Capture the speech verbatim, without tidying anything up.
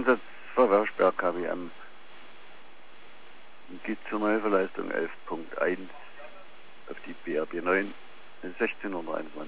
Einsatz Verwerfsberg K W M. Geht zur Neuverleistung elf Punkt eins auf die B R B neun sechzehn Uhr dreiundzwanzig.